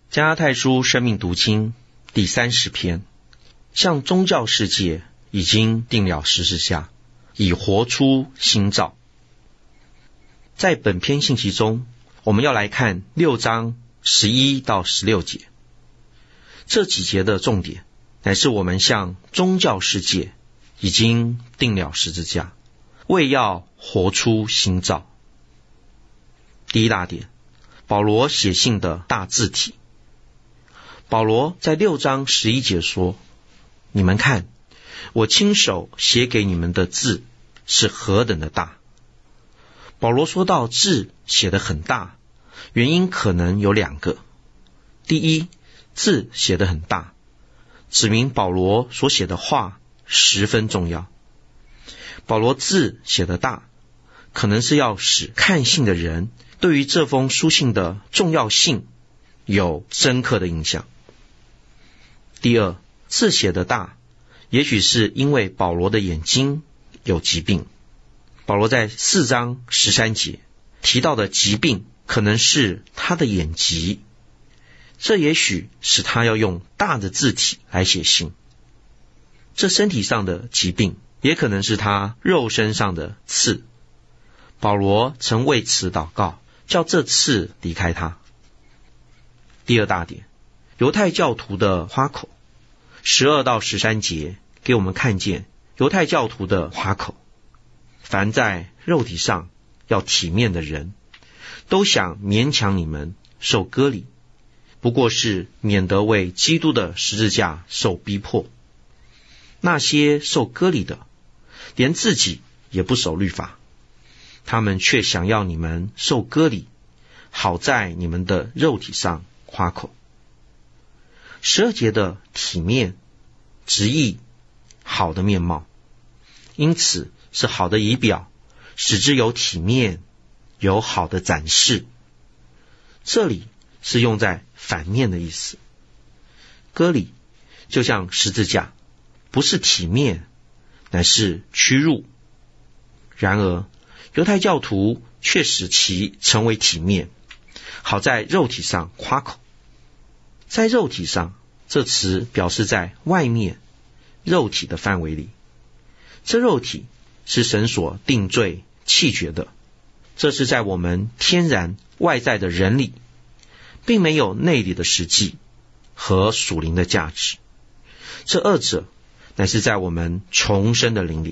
加拉太书生命读经第30篇，向宗教世界已经定了十字架，以活出新造。在本篇信息中，我们要来看6章11到16节。这几节的重点乃是我们向宗教世界已经定了十字架，为要活出新造。第一大点，保罗写信的大字体。保罗在6章11节说，你们看，我亲手写给你们的字是何等的大。保罗说到字写得很大，原因可能有2个。第一，字写得很大，指明保罗所写的话十分重要。保罗字写得大，可能是要使看信的人对于这封书信的重要性有深刻的印象。第二，字写得大，也许是因为保罗的眼睛有疾病。保罗在4章13节提到的疾病，可能是他的眼疾，这也许使他要用大的字体来写信。这身体上的疾病，也可能是他肉身上的刺。保罗曾为此祷告，叫这刺离开他。第二大点，犹太教徒的花口。12到13节给我们看见犹太教徒的花口。凡在肉体上要体面的人，都想勉强你们受割礼，不过是免得为基督的十字架受逼迫。那些受割礼的，连自己也不守律法，他们却想要你们受割礼，好在你们的肉体上夸口。12节的体面直译好的面貌，因此是好的仪表，使之有体面，有好的展示。这里是用在反面的意思。割礼就像十字架，不是体面，乃是屈辱。然而犹太教徒却使其成为体面，好在肉体上夸口。在肉体上，这词表示在外面肉体的范围里。这肉体是神所定罪弃绝的，这是在我们天然外在的人里，并没有内里的实际和属灵的价值。这二者乃是在我们重生的灵里。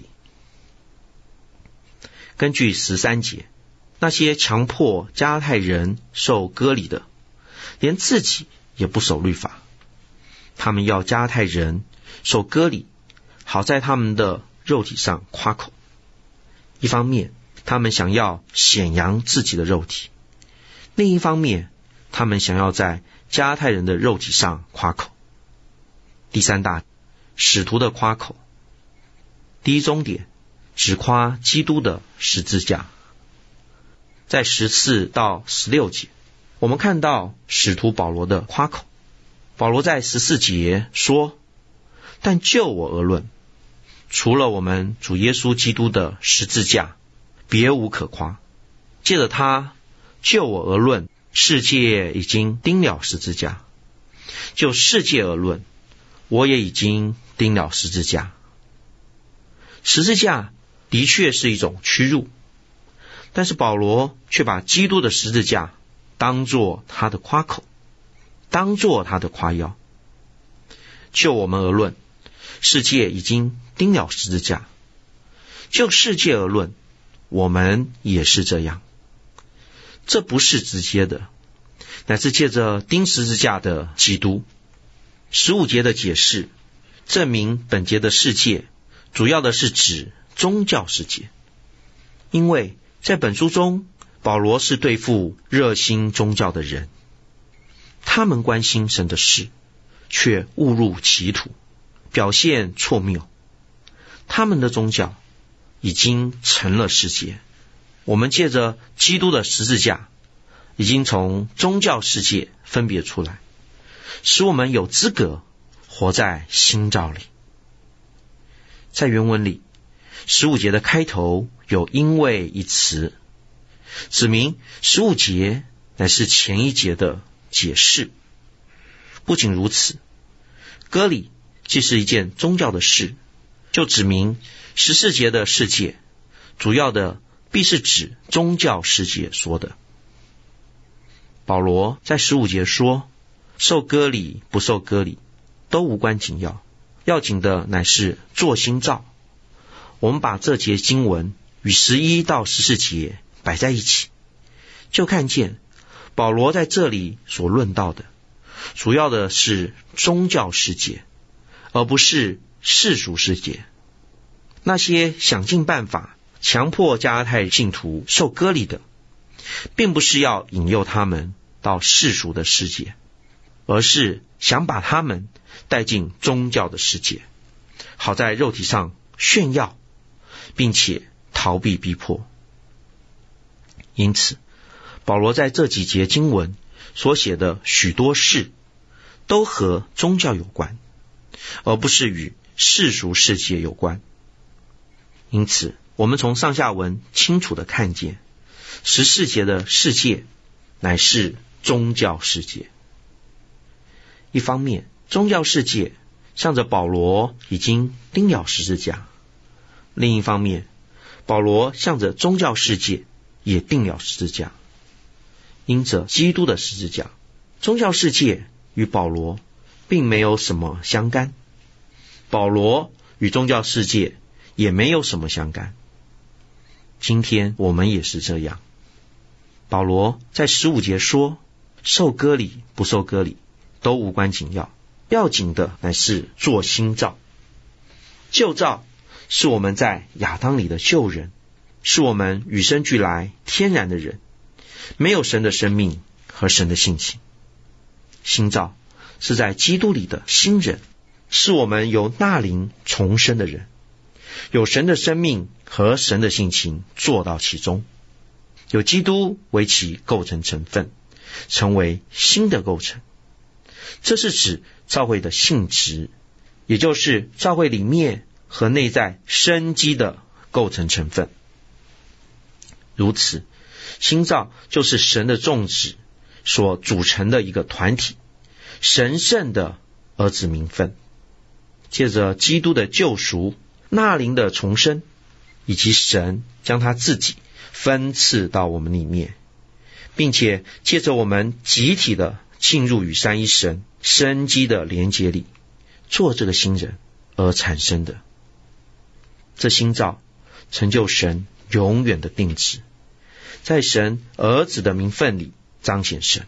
根据13节，那些强迫加拉太人受割礼的，连自己也不守律法，他们要加拉太人受割礼，好在他们的肉体上夸口。一方面他们想要显扬自己的肉体，另一方面他们想要在加拉太人的肉体上夸口。第三大，使徒的夸口。第一中点，只夸基督的十字架。在14到16节，我们看到使徒保罗的夸口。保罗在14节说，但就我而论，除了我们主耶稣基督的十字架，别无可夸。借着他，就我而论，世界已经钉了十字架；就世界而论，我也已经钉了十字架。十字架的确是一种屈辱，但是保罗却把基督的十字架当作他的夸口，当作他的夸耀。就我们而论，世界已经钉了十字架；就世界而论，我们也是这样。这不是直接的，乃是借着钉十字架的基督。15节的解释证明本节的世界主要的是指宗教世界，因为在本书中保罗是对付热心宗教的人，他们关心神的事，却误入歧途，表现错谬。他们的宗教已经成了世界。我们借着基督的十字架，已经从宗教世界分别出来，使我们有资格活在新造里。在原文里，15节的开头有因为一词，指明15节乃是前一节的解释。 不仅如此，割礼既是一件宗教的事，就指明14节的世界，主要的必是指宗教世界说的。保罗在15节说，受割礼不受割礼都无关紧要，要紧的乃是做新造。我们把这节经文与11到14节摆在一起，就看见保罗在这里所论到的，主要的是宗教世界，而不是世俗世界。那些想尽办法强迫加拉太信徒受割礼的，并不是要引诱他们到世俗的世界，而是想把他们带进宗教的世界，好在肉体上炫耀，并且逃避逼迫。因此，保罗在这几节经文所写的许多事，都和宗教有关，而不是与世俗世界有关。因此，我们从上下文清楚地看见，14节的世界乃是宗教世界。一方面，宗教世界向着保罗已经钉了十字架；另一方面，保罗向着宗教世界也钉了十字架。因着基督的十字架，宗教世界与保罗并没有什么相干，保罗与宗教世界也没有什么相干。今天我们也是这样。保罗在15节说，受割礼不受割礼都无关紧要，要紧的乃是做新造。旧造是我们在亚当里的旧人，是我们与生俱来天然的人，没有神的生命和神的性情。新造是在基督里的新人，是我们由那灵重生的人，有神的生命和神的性情做到其中，有基督为其构成成分，成为新的构成。这是指教会的性质，也就是教会里面和内在生机的构成成分。如此，新造就是神的众子所组成的一个团体，神圣的儿子名分。借着基督的救赎、那灵的重生，以及神将他自己分赐到我们里面，并且借着我们集体的进入与三一神生机的连结里，做这个新人而产生的。这新造成就神永远的定旨，在神儿子的名分里彰显神。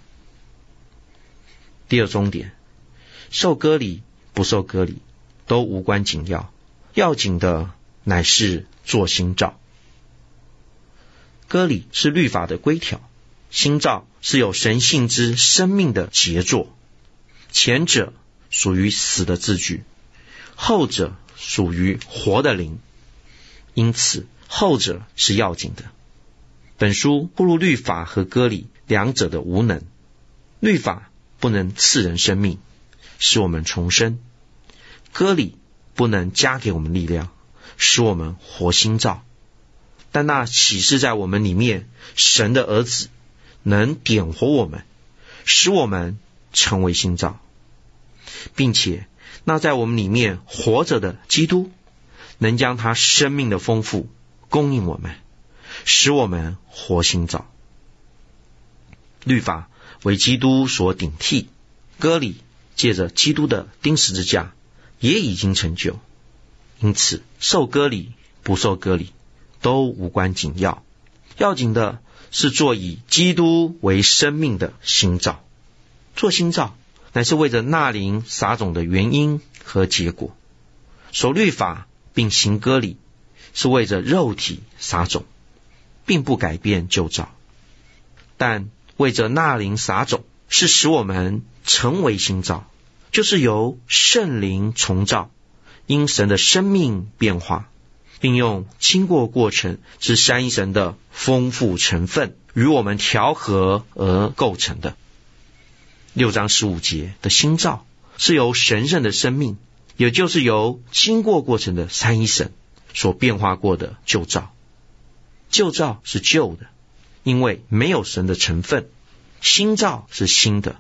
第二重点，受割礼不受割礼都无关紧要，要紧的乃是做新造。割礼是律法的规条，新造是有神性之生命的杰作。前者属于死的字句，后者属于活的灵，因此后者是要紧的。本书不如律法和割礼两者的无能。律法不能赐人生命，使我们重生；割礼不能加给我们力量，使我们活新造。但那启示在我们里面神的儿子能点活我们，使我们成为新造，并且那在我们里面活着的基督能将他生命的丰富供应我们，使我们活新造。律法为基督所顶替，割礼借着基督的钉十字架也已经成就，因此受割礼不受割礼都无关紧要，要紧的是做以基督为生命的新造。做新造乃是为着那灵撒种的原因和结果。守律法并行割礼是为着肉体撒种，并不改变旧造，但为着那灵撒种是使我们成为新造，就是由圣灵重造，因神的生命变化，并用经过过程之三一神的丰富成分与我们调和而构成的。6章15节的新造是由神圣的生命，也就是由经过过程的三一神所变化过的旧造。旧造是旧的，因为没有神的成分；新造是新的，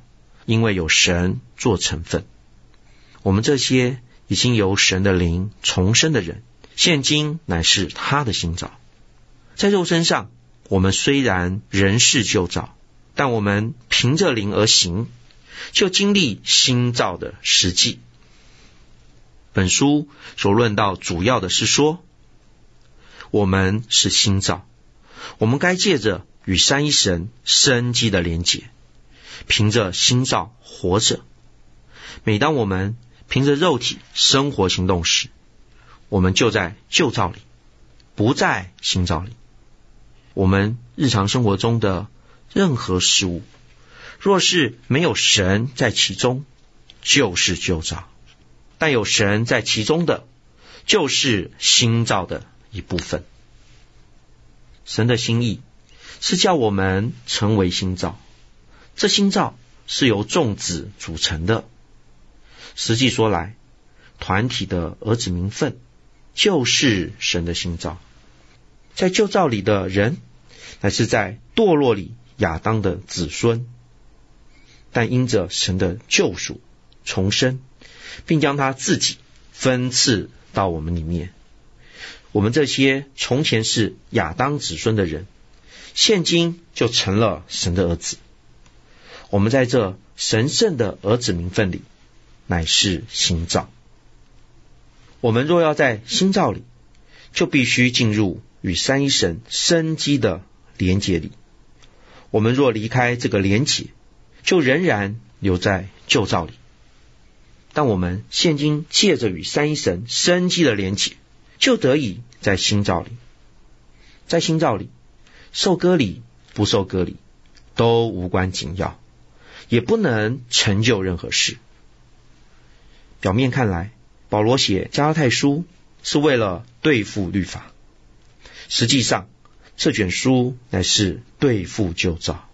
因为有神做成分。我们这些已经由神的灵重生的人，现今乃是他的新造。在肉身上，我们虽然仍是旧造，但我们凭着灵而行，就经历新造的实际。本书所论到主要的是说，我们是新造，我们该借着与三一神生机的连结，凭着新造活着。每当我们凭着肉体生活行动时，我们就在旧造里，不在新造里。我们日常生活中的任何事物，若是没有神在其中，就是旧造；但有神在其中的，就是新造的一部分。神的心意是叫我们成为新造，这新造是由众子组成的。实际说来，团体的儿子名分就是神的新造。在旧造里的人，乃是在堕落里亚当的子孙，但因着神的救赎重生，并将他自己分赐到我们里面，我们这些从前是亚当子孙的人，现今就成了神的儿子。我们在这神圣的儿子名分里，乃是新造。我们若要在新造里，就必须进入与三一神生机的连结里。我们若离开这个连结，就仍然留在旧造里。但我们现今借着与三一神生机的连结，就得以在新造里。在新造里，受割礼不受割礼都无关紧要，也不能成就任何事。表面看来，保罗写加拉太书是为了对付律法，实际上这卷书乃是对付旧造。